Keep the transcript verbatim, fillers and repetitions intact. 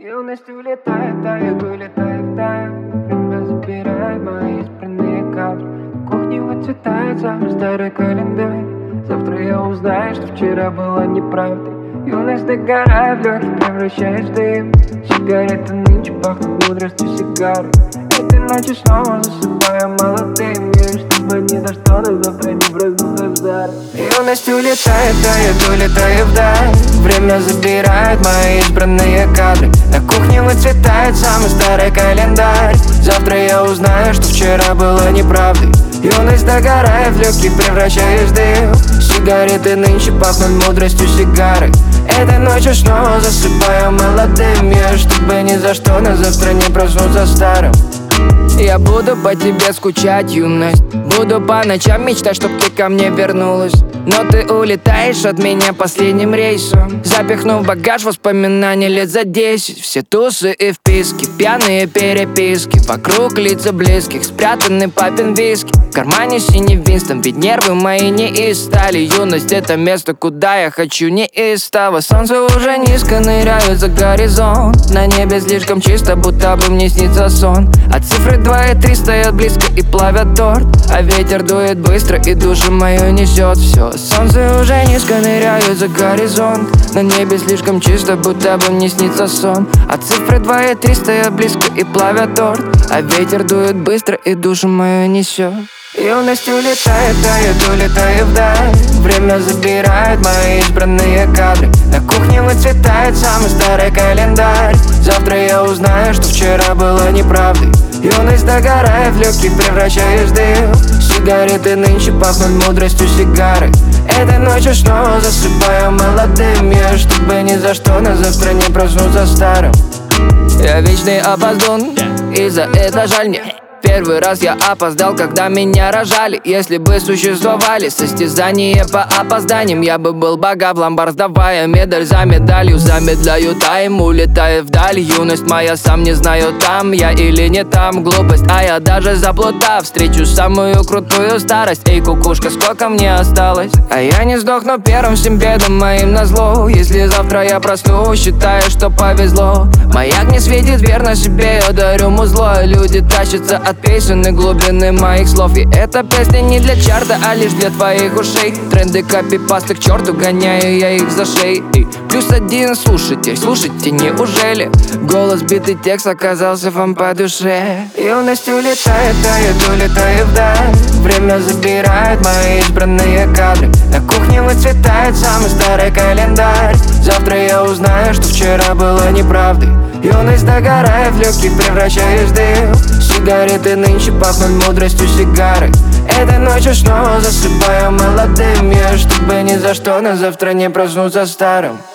Юность улетает, тает, улетает, тает. Время забирает мои избранные кадры. На кухне выцветает самый старый календарь. Завтра я узнаю, что вчера было неправдой. Юность догорает в легких, превращаясь в дым. Сигареты нынче пахнут мудростью сигары. Этой ночью снова засыпаю молодым. Верю, чтобы ни за что на завтра не проснулся старым. Юность улетает, тает, улетает вдаль. Время забирает мои избранные кадры. На кухне выцветает самый старый календарь. Завтра я узнаю, что вчера было неправдой. Юность догорает в легких, превращаясь в дым. Сигареты нынче пахнут мудростью сигары. Этой ночью снова засыпаю молодым. Я, чтобы ни за что на завтра не проснуться старым. Я буду по тебе скучать, юность. Буду по ночам мечтать, чтоб ты ко мне вернулась. Но ты улетаешь от меня последним рейсом, запихнув в багаж воспоминаний лет за десять. Все тусы и вписки, пьяные переписки. Вокруг лица близких, спрятаны папин виски. В кармане синий Винстон, ведь нервы мои не из стали. Юность — это место, куда я хочу не истово. Солнце уже низко ныряет за горизонт. На небе слишком чисто, будто бы мне снится сон. А цифры два и три стоят близко и плавят торт. А ветер дует быстро и душу мою несет. Все, солнце уже низко ныряет за горизонт. На небе слишком чисто, будто бы мне снится сон. А цифры два и три стоят близко и плавят торт. А ветер дует быстро и душу мою несет. Юность улетает, тает, улетает вдаль. Время забирает мои избранные кадры. На кухне выцветает самый старый календарь. Завтра я узнаю, что вчера было неправдой. Юность догорает в легких, превращаясь в дым. Сигареты нынче пахнут мудростью сигары. Этой ночью снова засыпаю молодым. Я, чтобы ни за что на завтра не проснуться старым. Я вечный опоздун, и за это жаль мне. Первый раз я опоздал, когда меня рожали. Если бы существовали состязания по опозданиям, я бы был богат в ломбард, сдавая медаль за медалью. Замедляю тайм, улетая вдаль. Юность моя, сам не знаю, там я или не там. Глупость, а я даже заплутав встречу самую крутую старость. Эй, кукушка, сколько мне осталось? А я не сдохну первым всем бедам моим назло. Если завтра я проснусь, считаю, что повезло. Маяк не светит, верно себе я дарю музло. Люди тащатся от песен и глубины моих слов. И эта песня не для чарта, а лишь для твоих ушей. Тренды копипасты к черту, гоняю я их за шеи. И плюс один слушатель, слушайте, неужели голос, битый текст оказался вам по душе? Юность улетает, тает, улетает вдаль. Время забирает мои избранные кадры. На кухне выцветает самый старый календарь. Завтра я узнаю, что вчера было неправдой. Юность догорает в легких, превращаясь в дым. Сигареты нынче пахнут мудростью сигары. Этой ночью снова засыпаю молодым. Я, чтобы ни за что на завтра не проснуться старым.